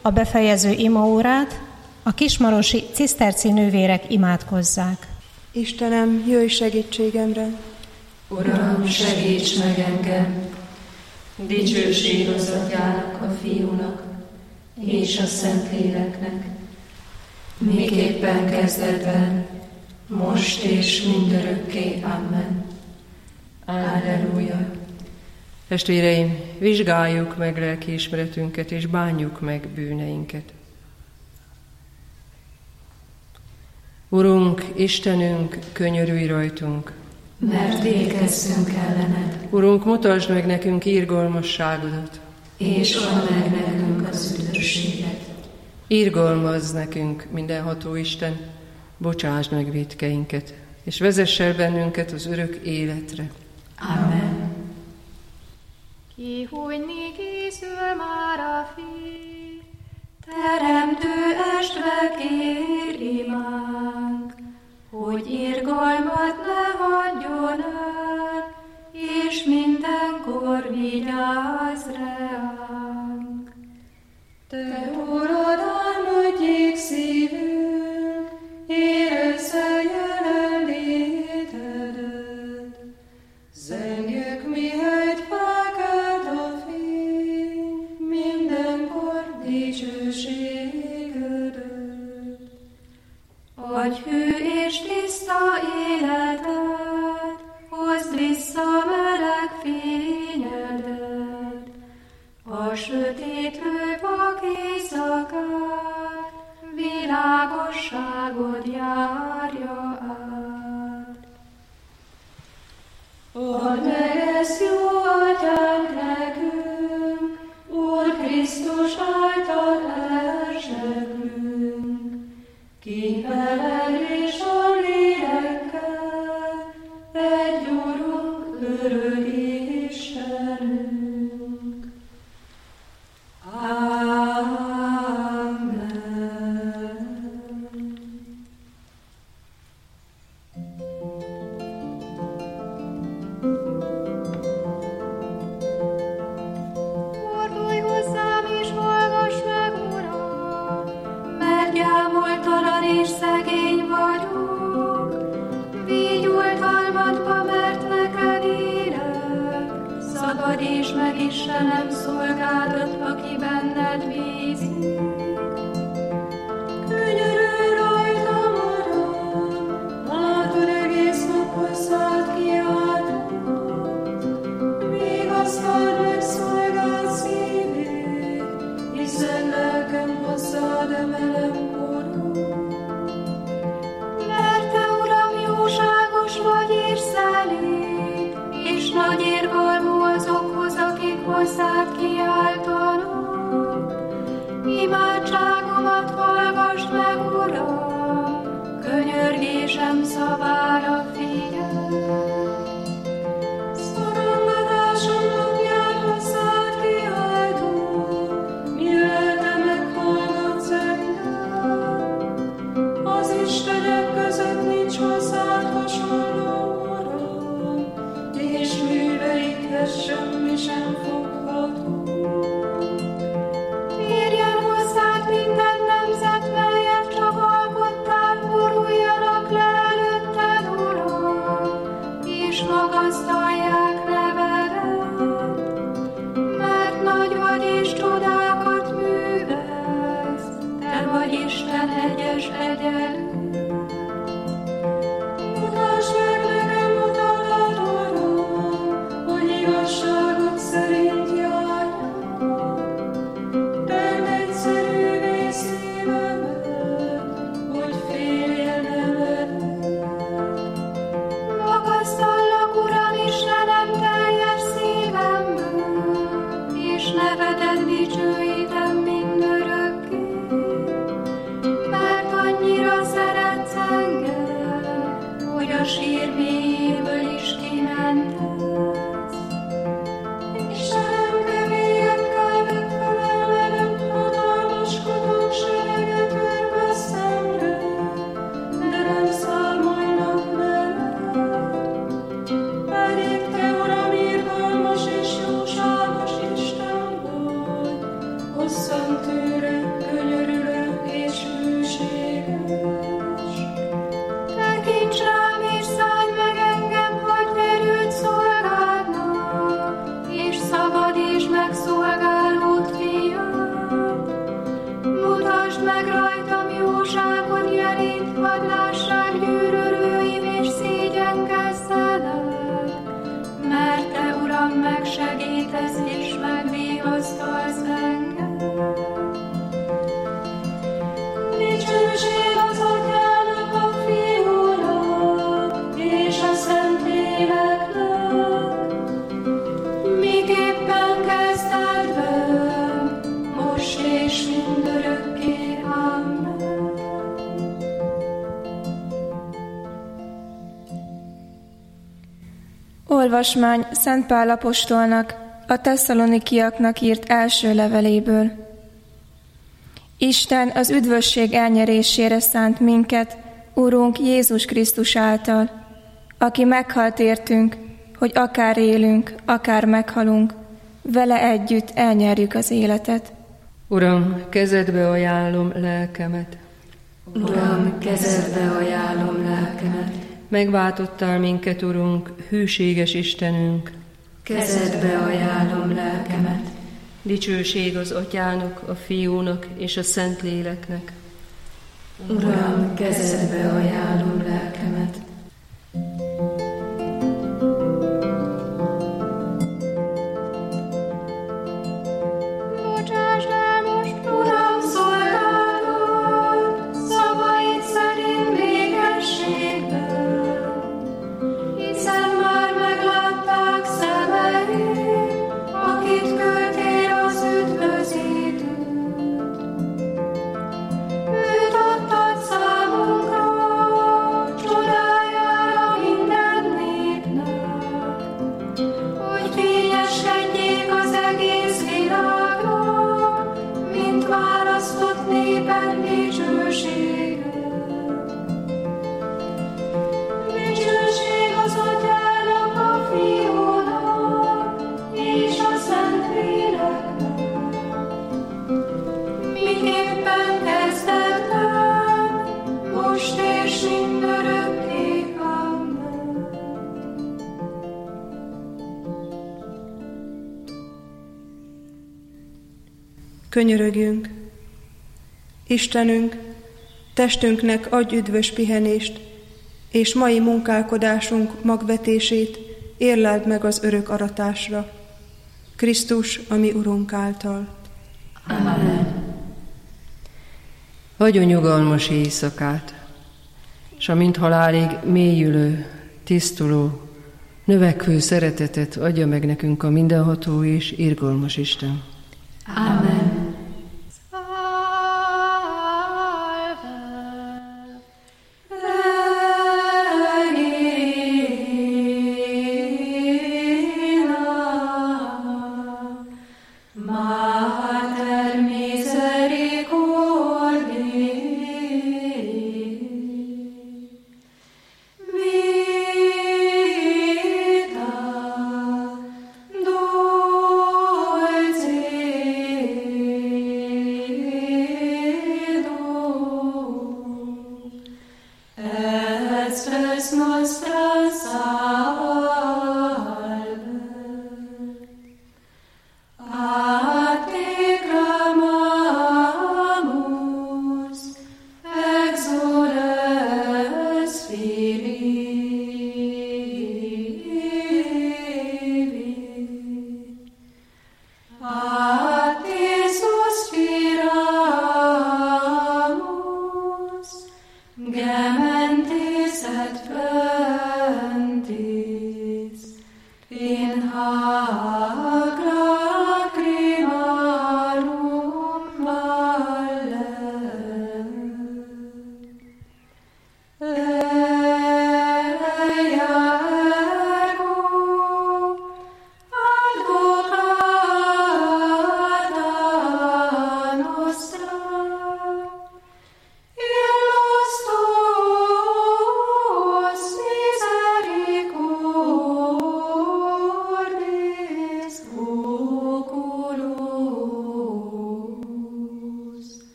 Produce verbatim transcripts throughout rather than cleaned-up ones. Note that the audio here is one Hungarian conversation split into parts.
a befejező imaórát a kismarosi ciszterci nővérek imádkozzák. Istenem, jöjj segítségemre! Uram, segíts meg engem! Dicsőség az Atyának, a Fiúnak és a Szentléleknek, miképpen kezdetben, most és mindörökké. Amen. Alleluja. Testvéreim, vizsgáljuk meg lelkiismeretünket, és bánjuk meg bűneinket. Urunk, Istenünk, könyörülj rajtunk, mert végezzünk ellened. Urunk, mutasd meg nekünk irgalmasságodat, és add meg nekünk az üdvösséget. Irgalmazz nekünk, mindenható Isten, bocsásd meg vétkeinket, és vezess el bennünket az örök életre. Amen. Ki hunyni készül már a fény, Teremtő estve kér imánk, hogy irgalmat ne hagyjon el, és mindenkor vigyázz ránk. Te, Urad, álmodjék szívünk, érezze jelenlétedet. Zengjük, mihelyt felkelt a fény, mindenkor dicsőségedet. Adj hű és tiszta életet, hozd vissza meleg fényedet, a sötétlő vak éjszakát, világosságod járja át. Add meg ezt, jó Atyánk, nekünk, Úr Krisztus által elsegrünk, ki veled és a lélekkel, egy Urunk, örök Istenünk. Amen. fordulj hozzám és hallgass meg, Uram, Mert gyámoltalan és szegény vagyok, vígyultalmatba, mert neked élek. Szabadíts meg, Istenem, szolgádat, aki benned bízik. Könyörülj rajtam, Uram, látod, egész nap hozzád kiáltott. Vigasztald meg szolgád szívét, hiszen lelkem hozzád emelem korod. Mert te, Uram, jóságos vagy és szelíd, és nagy irgalmú azokhoz, akik hozzád kiáltanak. Imádságomat hallgass meg, Uram, könyörgésem szavára figyelj. Szorongatásom napján hozzád kiáltok, mi lelke meghallgatsz engem. Az istenek között nincs hozzád hasonló, Uram, és műveidhez semmi sem fogható. Térjen hozzád minden nemzet, melyet csak alkottál, boruljanak le előtted, Uram. és mindörökké. Amen. Olvasmány Szent Pál apostolnak a tesszalonikiaknak írt első leveléből. Isten az üdvösség elnyerésére szánt minket, Urunk Jézus Krisztus által, aki meghalt értünk, hogy akár élünk, akár meghalunk, vele együtt elnyerjük az életet. Uram, kezedbe ajánlom lelkemet. Uram, kezedbe ajánlom lelkemet. Megváltottál minket, Urunk, hűséges Istenünk. Kezedbe ajánlom lelkemet. Dicsőség az Atyának, a Fiúnak és a Szentléleknek. Uram, kezedbe ajánlom lelkemet. Bocsásd el most, Uram, szolgálod, szavaid szerint békességben, hiszen már meglátták szemeid, akit küldtél az üdvözítőt. Őt adtad számunkra, csodájára minden népnek, hogy fényeskedjék az egész világnak, mint választott népen dicsősége. Dicsőség az Atyának, a Fiúnak és a Szentléleknek, miképpen kezdetben, most és mindörökké. Amen. Könyörögjünk! Istenünk, testünknek adj üdvös pihenést, és mai munkálkodásunk magvetését érleld meg az örök aratásra. Krisztus, a mi Urunk által. Amen. Hagyjon nyugalmas éjszakát, s amint halálig mélyülő, tisztuló, növekvő szeretetet adja meg nekünk a mindenható és irgalmas Isten. Amen. Vita, dolce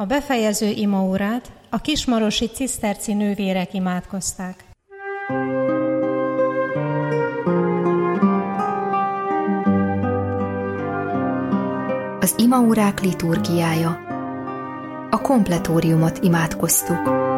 A befejező imaórát a kismarosi ciszterci nővérek imádkozták. Az imaórák liturgiája. A kompletóriumot imádkoztuk.